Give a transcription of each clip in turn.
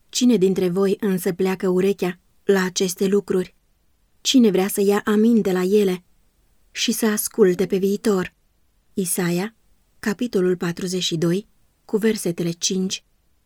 Cine dintre voi însă pleacă urechea la aceste lucruri? Cine vrea să ia aminte la ele și să asculte pe viitor? Isaia, capitolul 42, cu versetele 5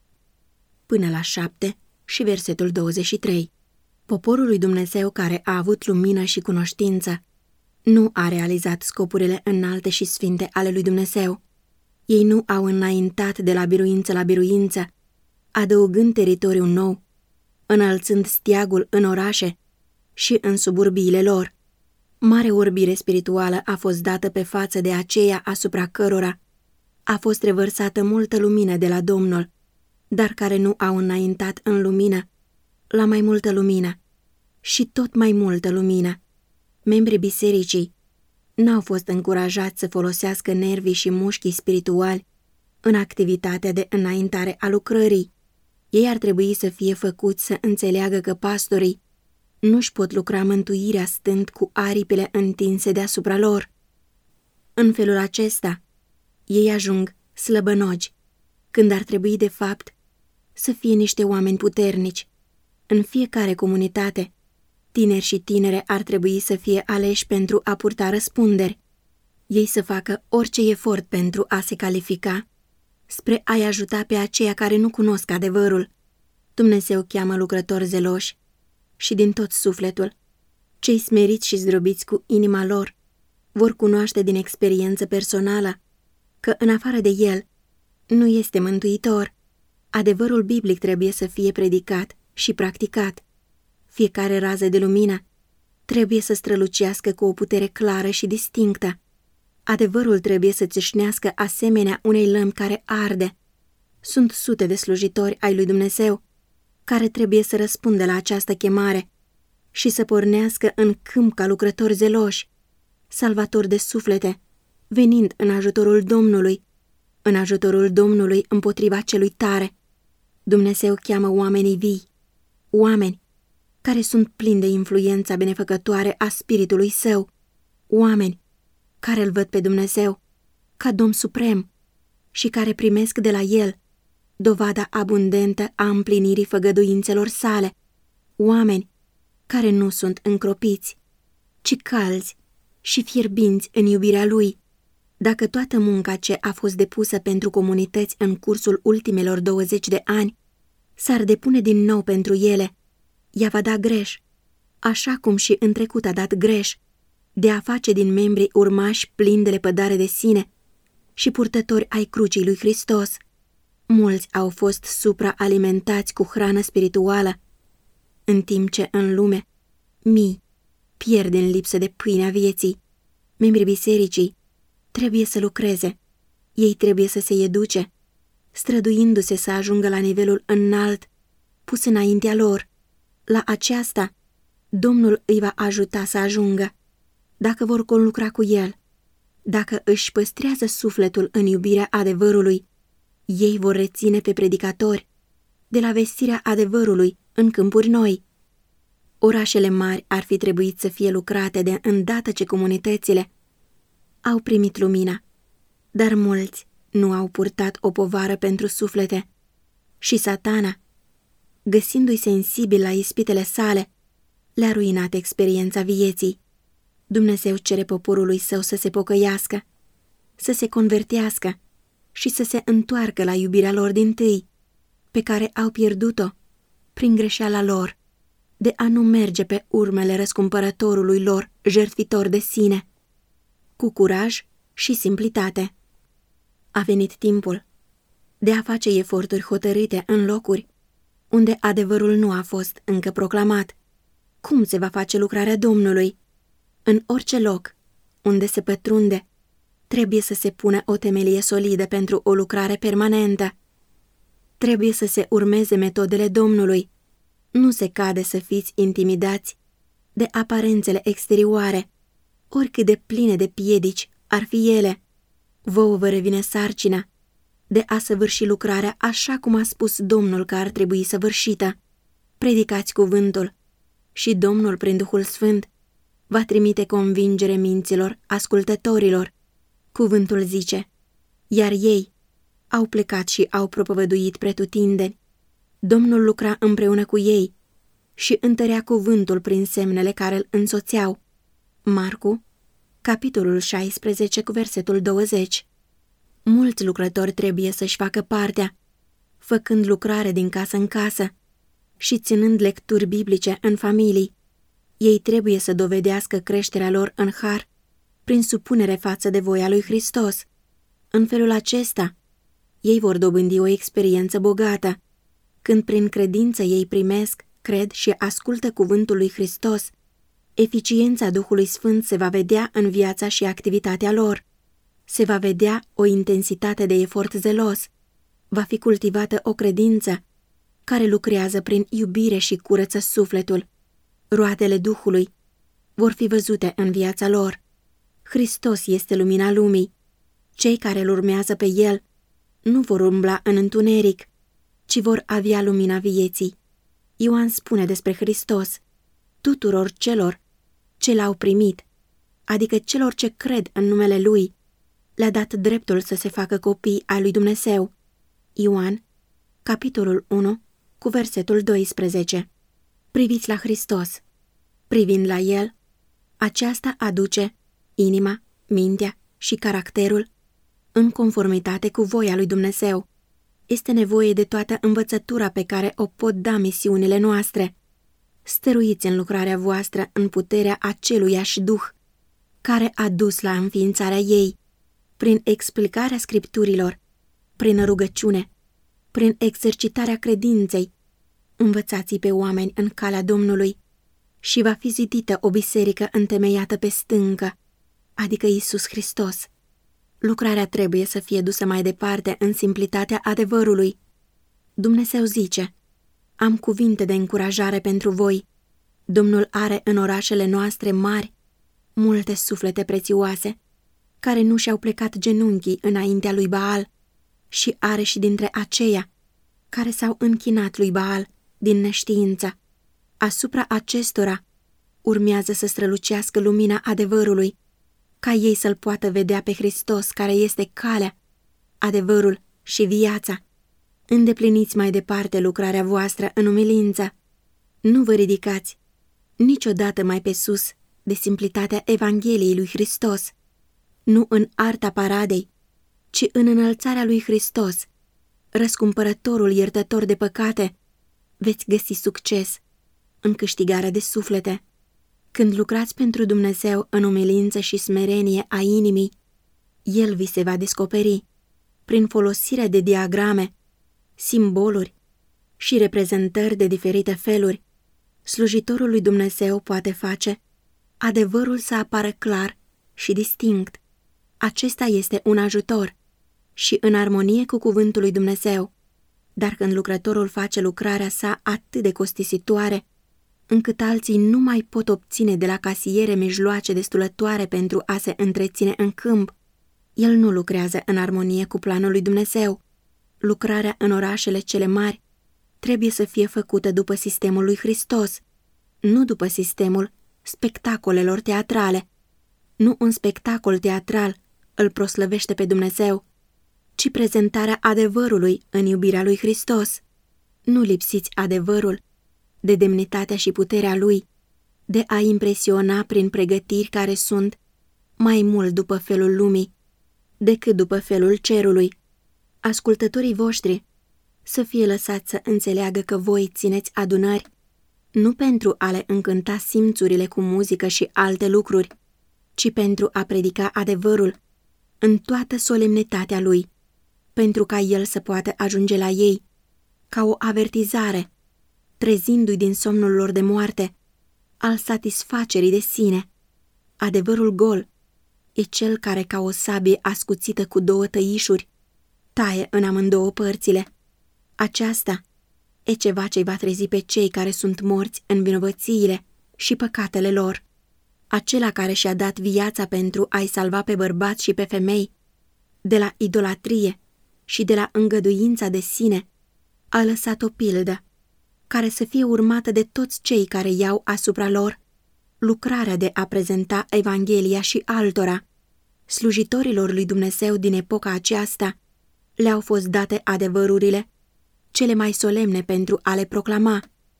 până la 7 și versetul 23. Poporul lui Dumnezeu care a avut lumină și cunoștință nu a realizat scopurile înalte și sfinte ale lui Dumnezeu. Ei nu au înaintat de la biruință la biruință, adăugând teritoriu nou, înălțând steagul în orașe și în suburbiile lor. Mare orbire spirituală a fost dată pe față de aceia asupra cărora a fost revărsată multă lumină de la Domnul, dar care nu au înaintat în lumină la mai multă lumină și tot mai multă lumină. Membrii bisericii n-au fost încurajați să folosească nervii și mușchii spirituali în activitatea de înaintare a lucrării. Ei ar trebui să fie făcuți să înțeleagă că pastorii nu-și pot lucra mântuirea stând cu aripile întinse deasupra lor. În felul acesta, ei ajung slăbănogi, când ar trebui de fapt să fie niște oameni puternici. În fiecare comunitate, tineri și tinere ar trebui să fie aleși pentru a purta răspunderi. Ei să facă orice efort pentru a se califica spre a-i ajuta pe aceia care nu cunosc adevărul. Dumnezeu cheamă lucrători zeloși și din tot sufletul. Cei smeriți și zdrobiți cu inima lor vor cunoaște din experiență personală că în afară de El nu este mântuitor. Adevărul biblic trebuie să fie predicat și practicat. Fiecare rază de lumină trebuie să strălucească cu o putere clară și distinctă. Adevărul trebuie să țâșnească asemenea unei lămpi care arde. Sunt sute de slujitori ai lui Dumnezeu care trebuie să răspundă la această chemare și să pornească în câmp ca lucrători zeloși, salvatori de suflete, venind în ajutorul Domnului împotriva celui tare. Dumnezeu cheamă oamenii vii, oameni care sunt plini de influența benefăcătoare a Spiritului Său, oameni care îl văd pe Dumnezeu ca Domn suprem și care primesc de la El dovada abundentă a împlinirii făgăduințelor sale, oameni care nu sunt încropiți, ci calzi și fierbinți în iubirea Lui. Dacă toată munca ce a fost depusă pentru comunități în cursul ultimelor 20 de ani s-ar depune din nou pentru ele, ea va da greș, așa cum și în trecut a dat greș, de a face din membrii urmași plini de lepădare de sine și purtători ai crucii lui Hristos. Mulți au fost supraalimentați cu hrană spirituală, în timp ce în lume mii pierd în lipsă de pâinea vieții. Membrii bisericii trebuie să lucreze, ei trebuie să se educe, străduindu-se să ajungă la nivelul înalt pus înaintea lor. La aceasta, Domnul îi va ajuta să ajungă, dacă vor conlucra cu El. Dacă își păstrează sufletul în iubirea adevărului, ei vor reține pe predicatori de la vestirea adevărului în câmpuri noi. Orașele mari ar fi trebuit să fie lucrate de îndată ce comunitățile au primit lumina, dar mulți nu au purtat o povară pentru suflete și Satana, găsindu-i sensibil la ispitele sale, le-a ruinat experiența vieții. Dumnezeu cere poporului Său să se pocăiască, să se convertească și să se întoarcă la iubirea lor dintâi, pe care au pierdut-o prin greșeala lor, de a nu merge pe urmele răscumpărătorului lor jertfitor de sine, cu curaj și simplitate. A venit timpul de a face eforturi hotărâte în locuri unde adevărul nu a fost încă proclamat. Cum se va face lucrarea Domnului? În orice loc unde se pătrunde, trebuie să se pună o temelie solidă pentru o lucrare permanentă. Trebuie să se urmeze metodele Domnului. Nu se cade să fiți intimidați de aparențele exterioare, oricât de pline de piedici ar fi ele. Vouă vă revine sarcina de a săvârși lucrarea așa cum a spus Domnul că ar trebui săvârșită. Predicați cuvântul și Domnul, prin Duhul Sfânt, va trimite convingere minților ascultătorilor. Cuvântul zice: iar ei au plecat și au propovăduit pretutindeni, Domnul lucra împreună cu ei și întărea cuvântul prin semnele care îl însoțeau. Marcu, capitolul 16, cu versetul 20. Mulți lucrători trebuie să-și facă partea, făcând lucrare din casă în casă și ținând lecturi biblice în familii. Ei trebuie să dovedească creșterea lor în har prin supunere față de voia lui Hristos. În felul acesta, ei vor dobândi o experiență bogată. Când prin credință ei primesc, cred și ascultă cuvântul lui Hristos, eficiența Duhului Sfânt se va vedea în viața și activitatea lor. Se va vedea o intensitate de efort zelos. Va fi cultivată o credință care lucrează prin iubire și curăță sufletul. Roadele Duhului vor fi văzute în viața lor. Hristos este lumina lumii. Cei care îl urmează pe El nu vor umbla în întuneric, ci vor avea lumina vieții. Ioan spune despre Hristos: tuturor celor ce l-au primit, adică celor ce cred în numele Lui, le-a dat dreptul să se facă copii ai lui Dumnezeu. Ioan, capitolul 1, cu versetul 12. Priviți la Hristos. Privind la El, aceasta aduce inima, mintea și caracterul în conformitate cu voia lui Dumnezeu. Este nevoie de toată învățătura pe care o pot da misiunile noastre. Stăruiți în lucrarea voastră în puterea aceluiași Duh care a dus la înființarea ei, prin explicarea Scripturilor, prin rugăciune, prin exercitarea credinței. Învățați pe oameni în calea Domnului și va fi zidită o biserică întemeiată pe stâncă, adică Iisus Hristos. Lucrarea trebuie să fie dusă mai departe în simplitatea adevărului. Dumnezeu zice: am cuvinte de încurajare pentru voi. Domnul are în orașele noastre mari multe suflete prețioase, care nu și-au plecat genunchii înaintea lui Baal, și are și dintre aceia care s-au închinat lui Baal din neștiință. Asupra acestora urmează să strălucească lumina adevărului, ca ei să-L poată vedea pe Hristos, care este calea, adevărul și viața. Îndepliniți mai departe lucrarea voastră în umilință. Nu vă ridicați niciodată mai pe sus de simplitatea Evangheliei lui Hristos, nu în arta paradei, ci în înălțarea lui Hristos, răscumpărătorul iertător de păcate. Veți găsi succes în câștigarea de suflete. Când lucrați pentru Dumnezeu în umilință și smerenie a inimii, El vi se va descoperi prin folosirea de diagrame, simboluri și reprezentări de diferite feluri. Slujitorul lui Dumnezeu poate face adevărul să apară clar și distinct. Acesta este un ajutor și în armonie cu cuvântul lui Dumnezeu. Dar când lucrătorul face lucrarea sa atât de costisitoare, încât alții nu mai pot obține de la casiere mijloace destulătoare pentru a se întreține în câmp, el nu lucrează în armonie cu planul lui Dumnezeu. Lucrarea în orașele cele mari trebuie să fie făcută după sistemul lui Hristos, nu după sistemul spectacolelor teatrale. Nu un spectacol teatral îl proslăvește pe Dumnezeu, ci prezentarea adevărului în iubirea lui Hristos. Nu lipsiți adevărul de demnitatea și puterea lui, de a impresiona prin pregătiri care sunt mai mult după felul lumii decât după felul cerului. Ascultătorii voștri să fie lăsați să înțeleagă că voi țineți adunări nu pentru a le încânta simțurile cu muzică și alte lucruri, ci pentru a predica adevărul în toată solemnitatea lui, pentru ca el să poată ajunge la ei ca o avertizare, trezindu-i din somnul lor de moarte, al satisfacerii de sine. Adevărul gol e cel care, ca o sabie ascuțită cu două tăișuri, taie în amândouă părțile. Aceasta e ceva ce va trezi pe cei care sunt morți în vinovățiile și păcatele lor. Acela care și-a dat viața pentru a-i salva pe bărbați și pe femei de la idolatrie și de la îngăduința de sine, a lăsat o pildă care să fie urmată de toți cei care iau asupra lor lucrarea de a prezenta Evanghelia și altora. Slujitorilor lui Dumnezeu din epoca aceasta le-au fost date adevărurile cele mai solemne pentru a le proclama,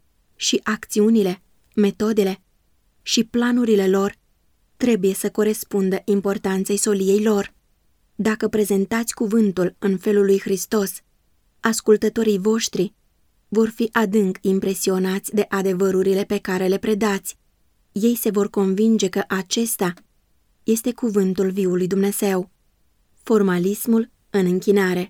și acțiunile, metodele și planurile lor trebuie să corespundă importanței soliei lor. Dacă prezentați cuvântul în felul lui Hristos, ascultătorii voștri vor fi adânc impresionați de adevărurile pe care le predați. Ei se vor convinge că acesta este cuvântul viului Dumnezeu. Formalismul în închinare.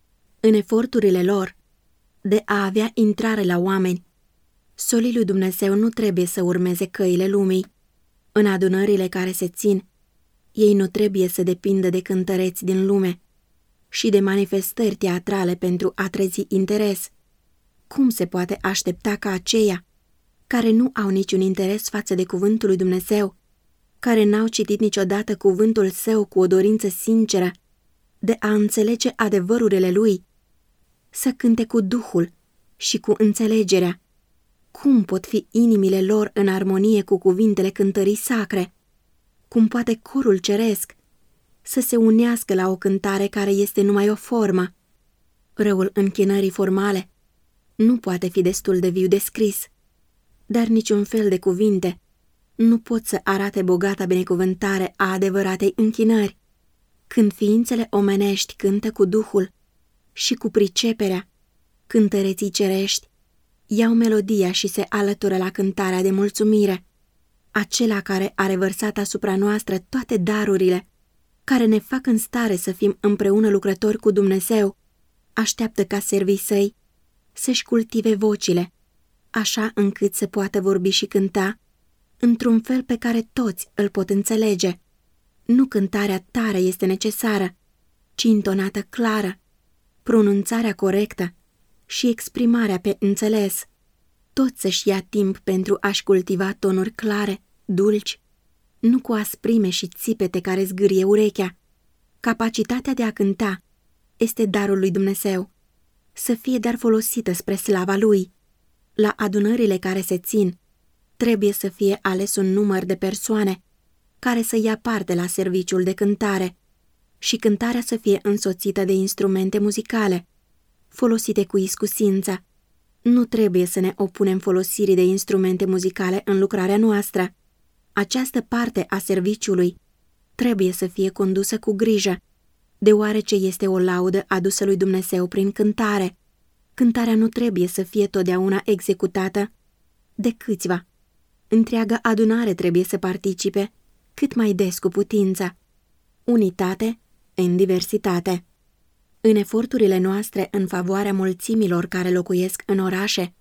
În eforturile lor de a avea intrare la oameni, solii lui Dumnezeu nu trebuie să urmeze căile lumii. În adunările care se țin, ei nu trebuie să depindă de cântăreți din lume și de manifestări teatrale pentru a trezi interes. Cum se poate aștepta ca aceia care nu au niciun interes față de cuvântul lui Dumnezeu, care n-au citit niciodată cuvântul său cu o dorință sinceră de a înțelege adevărurile lui, să cânte cu Duhul și cu înțelegerea? Cum pot fi inimile lor în armonie cu cuvintele cântării sacre? Cum poate corul ceresc să se unească la o cântare care este numai o formă? Răul închinării formale nu poate fi destul de viu descris, dar niciun fel de cuvinte nu pot să arate bogata binecuvântare a adevăratei închinări. Când ființele omenești cântă cu Duhul și cu priceperea, cântăreții cerești iau melodia și se alătură la cântarea de mulțumire. Acela care a revărsat asupra noastră toate darurile, care ne fac în stare să fim împreună lucrători cu Dumnezeu, așteaptă ca servii săi să-și cultive vocile, așa încât să poată vorbi și cânta într-un fel pe care toți îl pot înțelege. Nu cântarea tare este necesară, ci intonată clară, pronunțarea corectă și exprimarea pe înțeles. Toți să-și ia timp pentru a-și cultiva tonuri clare, dulci, nu cu asprime și țipete care zgârie urechea. Capacitatea de a cânta este darul lui Dumnezeu, să fie dar folosită spre slava lui. La adunările care se țin, trebuie să fie ales un număr de persoane care să ia parte la serviciul de cântare și cântarea să fie însoțită de instrumente muzicale, folosite cu iscusință. Nu trebuie să ne opunem folosirii de instrumente muzicale în lucrarea noastră. Această parte a serviciului trebuie să fie condusă cu grijă, deoarece este o laudă adusă lui Dumnezeu prin cântare. Cântarea nu trebuie să fie totdeauna executată de câțiva. Întreaga adunare trebuie să participe cât mai des cu putință. Unitate în diversitate. În eforturile noastre în favoarea mulțimilor care locuiesc în orașe,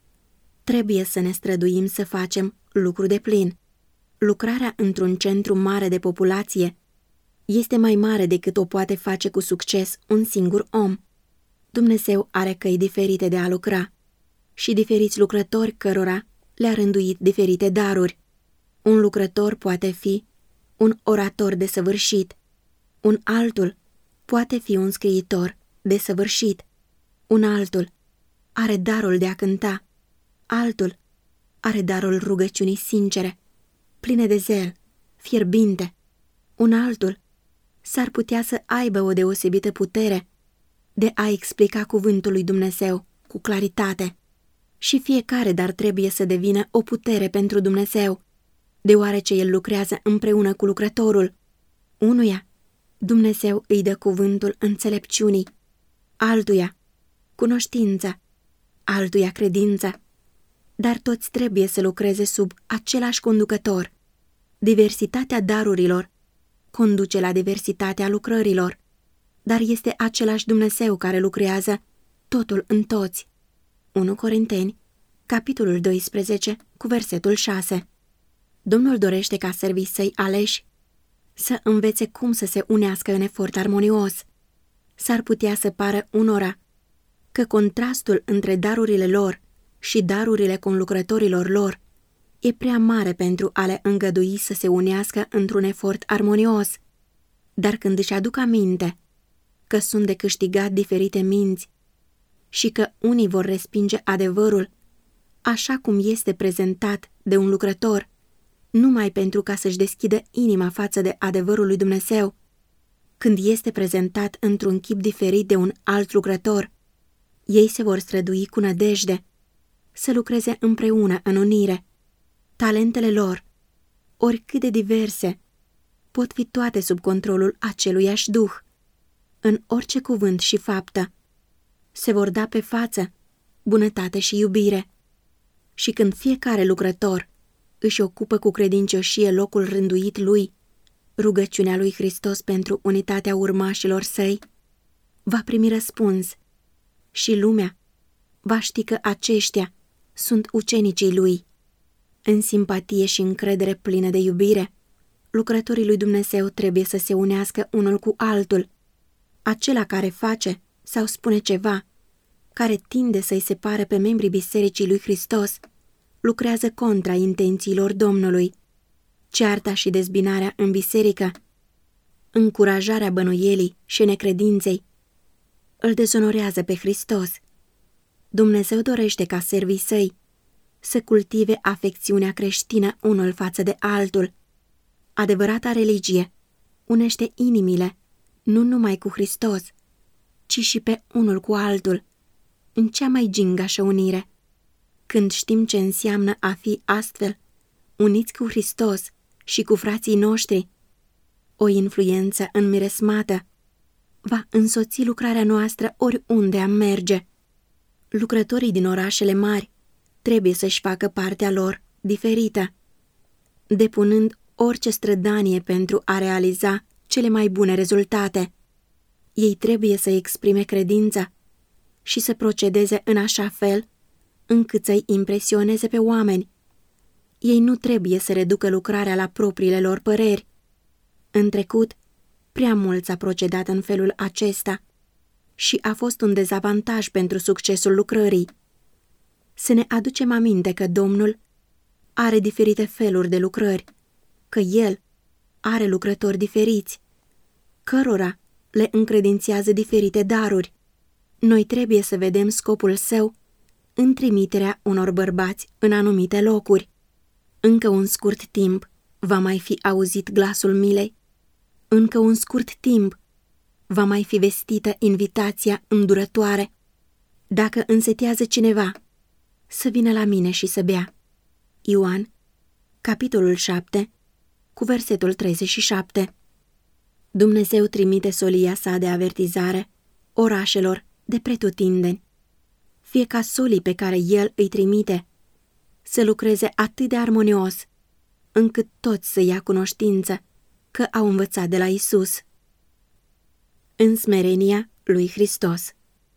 trebuie să ne străduim să facem lucru de plin. Lucrarea într-un centru mare de populație este mai mare decât o poate face cu succes un singur om. Dumnezeu are căi diferite de a lucra și diferiți lucrători cărora le-a rânduit diferite daruri. Un lucrător poate fi un orator desăvârșit, un altul poate fi un scriitor desăvârșit, un altul are darul de a cânta, altul are darul rugăciunii sincere, pline de zel, fierbinte, un altul s-ar putea să aibă o deosebită putere de a explica cuvântul lui Dumnezeu cu claritate. Și fiecare dar trebuie să devină o putere pentru Dumnezeu, deoarece El lucrează împreună cu lucrătorul. Unuia Dumnezeu îi dă cuvântul înțelepciunii, altuia cunoștința, altuia credința, dar toți trebuie să lucreze sub același conducător. Diversitatea darurilor conduce la diversitatea lucrărilor, dar este același Dumnezeu care lucrează totul în toți. 1 Corinteni, capitolul 12, cu versetul 6. Domnul dorește ca servii săi aleși să învețe cum să se unească în efort armonios. S-ar putea să pară unora că contrastul între darurile lor și darurile conlucrătorilor lor e prea mare pentru a le îngădui să se unească într-un efort armonios. Dar când își aduc aminte că sunt de câștigat diferite minți și că unii vor respinge adevărul așa cum este prezentat de un lucrător, numai pentru ca să-și deschidă inima față de adevărul lui Dumnezeu, când este prezentat într-un chip diferit de un alt lucrător, Ei se vor strădui cu nădejde să lucreze împreună în unire. Talentele lor, oricât de diverse, pot fi toate sub controlul aceluiași Duh. În orice cuvânt și faptă se vor da pe față bunătate și iubire. Și când fiecare lucrător își ocupă cu credincioșie locul rânduit lui, rugăciunea lui Hristos pentru unitatea urmașilor săi va primi răspuns și lumea va ști că aceștia sunt ucenicii lui. În simpatie și încredere plină de iubire, lucrătorii lui Dumnezeu trebuie să se unească unul cu altul. Acela care face sau spune ceva care tinde să-i separe pe membrii Bisericii lui Hristos lucrează contra intențiilor Domnului. Cearta și dezbinarea în biserică, încurajarea bănuielii și necredinței, îl dezonorează pe Hristos. Dumnezeu dorește ca servii săi să cultive afecțiunea creștină unul față de altul. Adevărata religie unește inimile nu numai cu Hristos, ci și pe unul cu altul, în cea mai gingașă unire. Când știm ce înseamnă a fi astfel uniți cu Hristos și cu frații noștri, o influență înmiresmată va însoți lucrarea noastră oriunde am merge. Lucrătorii din orașele mari trebuie să-și facă partea lor diferită, depunând orice strădanie pentru a realiza cele mai bune rezultate. Ei trebuie să exprime credința și să procedeze în așa fel încât să-i impresioneze pe oameni. Ei nu trebuie să reducă lucrarea la propriile lor păreri. În trecut, prea mulți a procedat în felul acesta și a fost un dezavantaj pentru succesul lucrării. Să ne aducem aminte că Domnul are diferite feluri de lucrări, că El are lucrători diferiți, cărora le încredințează diferite daruri. Noi trebuie să vedem scopul Său în trimiterea unor bărbați în anumite locuri. Încă un scurt timp va mai fi auzit glasul milei, încă un scurt timp va mai fi vestită invitația îndurătoare. Dacă însetează cineva, să vină la mine și să bea. Ioan, capitolul 7, cu versetul 37. Dumnezeu trimite solia sa de avertizare orașelor de pretutindeni. Fie ca solii pe care El îi trimite să lucreze atât de armonios, încât toți să ia cunoștință că au învățat de la Isus. În smerenia lui Hristos.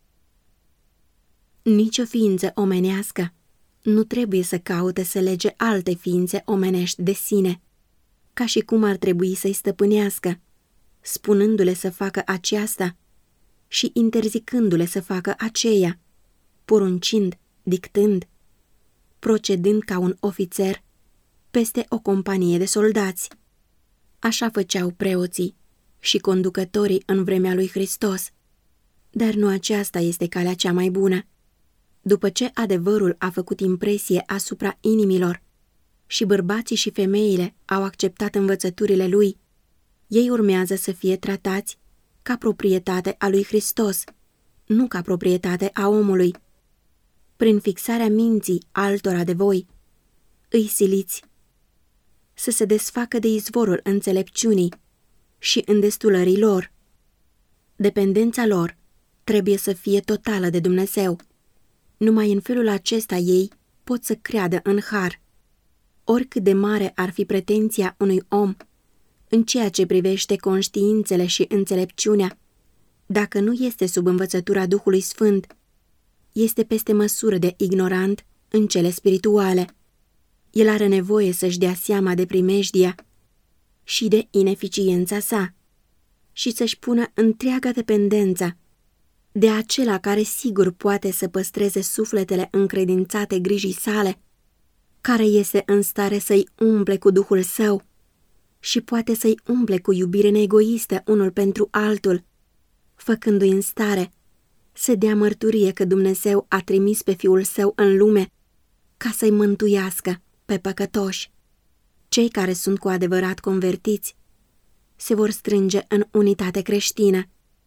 Nici o ființă omenească nu trebuie să caute să lege alte ființe omenești de sine, ca și cum ar trebui să-i stăpânească, spunându-le să facă aceasta și interzicându-le să facă aceea, poruncind, dictând, procedând ca un ofițer peste o companie de soldați. Așa făceau preoții și conducătorii în vremea lui Hristos, dar nu aceasta este calea cea mai bună. După ce adevărul a făcut impresie asupra inimilor și bărbații și femeile au acceptat învățăturile lui, ei urmează să fie tratați ca proprietate a lui Hristos, nu ca proprietate a omului. Prin fixarea minții altora de voi, îi siliți să se desfacă de izvorul înțelepciunii și îndestulării lor. Dependența lor trebuie să fie totală de Dumnezeu. Numai în felul acesta ei pot să creadă în har. Oricât de mare ar fi pretenția unui om în ceea ce privește conștiințele și înțelepciunea, dacă nu este sub învățătura Duhului Sfânt, este peste măsură de ignorant în cele spirituale. El are nevoie să-și dea seama de primejdia și de ineficiența sa și să-și pună întreaga dependență de acela care sigur poate să păstreze sufletele încredințate grijii sale, care este în stare să-i umple cu Duhul Său și poate să-i umple cu iubire neegoistă unul pentru altul, făcându-i în stare să dea mărturie că Dumnezeu a trimis pe Fiul Său în lume ca să-i mântuiască pe păcătoși. Cei care sunt cu adevărat convertiți se vor strânge în unitate creștină.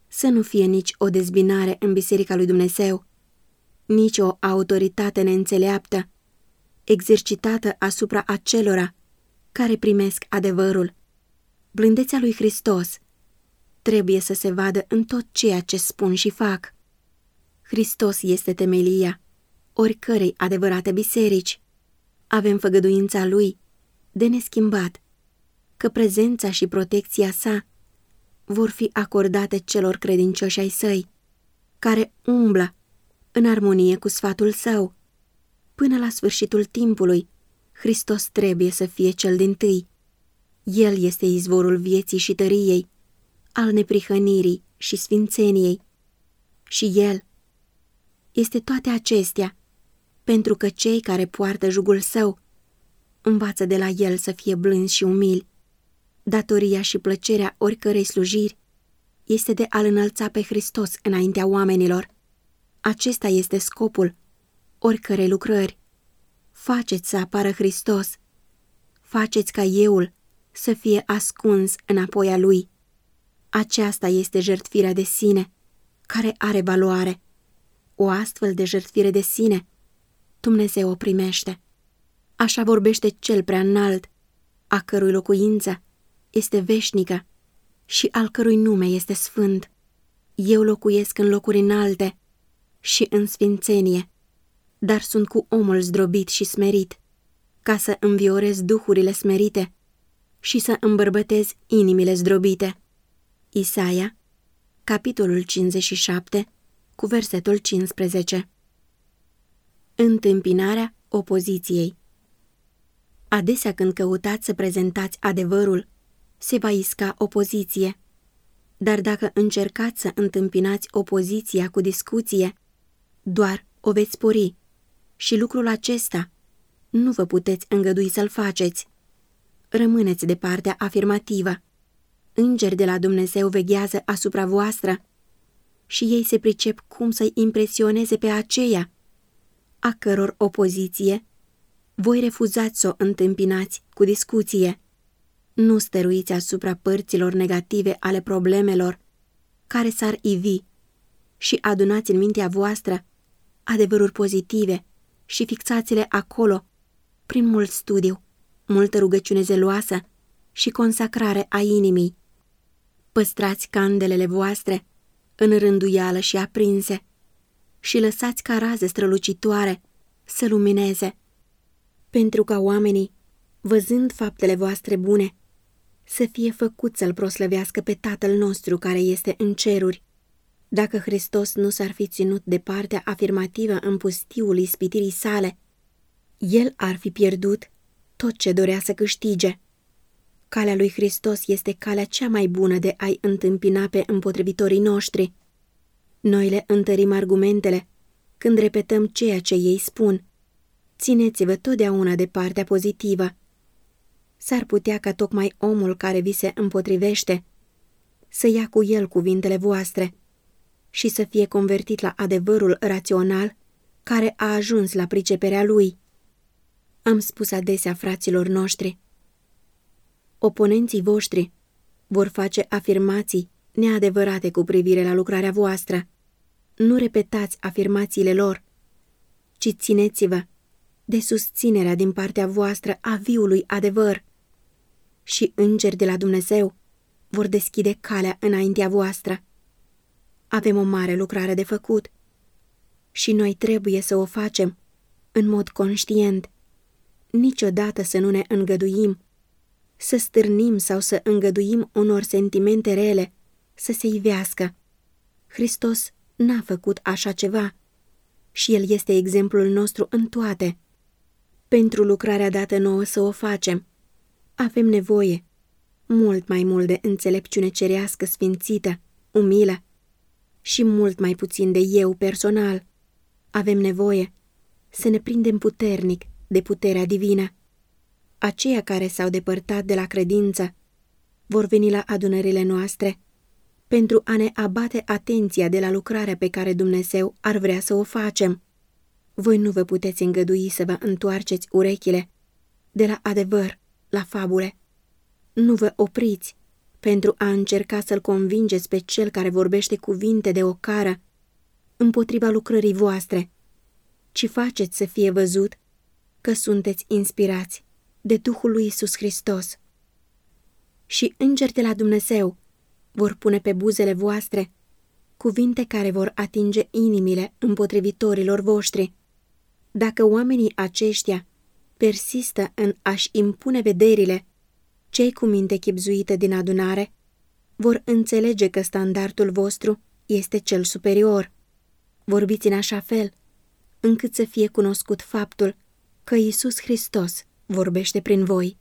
să nu fie nici o dezbinare în Biserica lui Dumnezeu, nici o autoritate neînțeleaptă, exercitată asupra acelora care primesc adevărul. Blândețea lui Hristos trebuie să se vadă în tot ceea ce spun și fac. Hristos este temelia oricărei adevărate biserici. Avem făgăduința Lui de neschimbat că prezența și protecția sa vor fi acordate celor credincioși ai Săi, care umblă în armonie cu sfatul Său. Până la sfârșitul timpului, Hristos trebuie să fie cel dintâi. El este izvorul vieții și tăriei, al neprihănirii și sfințeniei. Și El este toate acestea, pentru că cei care poartă jugul Său învață de la El să fie blânzi și umili. Datoria și plăcerea oricărei slujiri este de a-L înălța pe Hristos înaintea oamenilor. Acesta este scopul oricărei lucrări. Faceți să apară Hristos. Faceți ca euul să fie ascuns înapoi a Lui. Aceasta este jertfirea de sine, care are valoare. O astfel de jertfire de sine Dumnezeu o primește. Așa vorbește Cel Preaînalt, a cărui locuință este veșnică și al cărui nume este sfânt. Eu locuiesc în locuri înalte și în sfințenie, dar sunt cu omul zdrobit și smerit, ca să înviorez duhurile smerite și să îmbărbătez inimile zdrobite. Isaia, capitolul 57, cu versetul 15. Întâmpinarea opoziției. Adesea când căutați să prezentați adevărul, se va isca opoziție. Dar dacă încercați să întâmpinați opoziția cu discuție, doar o veți spori și lucrul acesta nu vă puteți îngădui să-l faceți. Rămâneți de partea afirmativă. Îngeri de la Dumnezeu veghează asupra voastră și ei se pricep cum să-i impresioneze pe aceia a căror opoziție voi refuzați să o întâmpinați cu discuție. Nu stăruiți asupra părților negative ale problemelor care s-ar ivi și adunați în mintea voastră adevăruri pozitive și fixați-le acolo prin mult studiu, multă rugăciune zeloasă și consacrare a inimii. Păstrați candelele voastre în rânduială și aprinse și lăsați ca raze strălucitoare să lumineze, pentru ca oamenii, văzând faptele voastre bune, să fie făcut să-L proslăvească pe Tatăl nostru care este în ceruri. Dacă Hristos nu s-ar fi ținut de partea afirmativă în pustiul ispitirii sale, El ar fi pierdut tot ce dorea să câștige. Calea lui Hristos este calea cea mai bună de a-i întâmpina pe împotrivitorii noștri. Noi le întărim argumentele când repetăm ceea ce ei spun. Țineți-vă totdeauna de partea pozitivă. S-ar putea ca tocmai omul care vi se împotrivește să ia cu el cuvintele voastre și să fie convertit la adevărul rațional care a ajuns la priceperea lui. Am spus adesea fraților noștri, oponenții voștri vor face afirmații neadevărate cu privire la lucrarea voastră. Nu repetați afirmațiile lor, ci țineți-vă de susținerea din partea voastră a viului adevăr și îngeri de la Dumnezeu vor deschide calea înaintea voastră. Avem o mare lucrare de făcut și noi trebuie să o facem în mod conștient. Niciodată să nu ne îngăduim să stârnim sau să îngăduim unor sentimente rele să se ivească. Hristos n-a făcut așa ceva și El este exemplul nostru în toate. Pentru lucrarea dată nouă să o facem, avem nevoie mult mai mult de înțelepciune cerească sfințită, umilă și mult mai puțin de eu personal. Avem nevoie să ne prindem puternic de puterea divină. Aceia care s-au depărtat de la credință vor veni la adunările noastre pentru a ne abate atenția de la lucrarea pe care Dumnezeu ar vrea să o facem. Voi nu vă puteți îngădui să vă întoarceți urechile de la adevăr la fabule. Nu vă opriți pentru a încerca să-l convingeți pe cel care vorbește cuvinte de ocară împotriva lucrării voastre, ci faceți să fie văzut că sunteți inspirați de Duhul lui Iisus Hristos. Și îngeri de la Dumnezeu vor pune pe buzele voastre cuvinte care vor atinge inimile împotrivitorilor voștri. Dacă oamenii aceștia persistă în a-și impune vederile, cei cu minte chibzuită din adunare vor înțelege că standardul vostru este cel superior. Vorbiți în așa fel încât să fie cunoscut faptul că Iisus Hristos vorbește prin voi.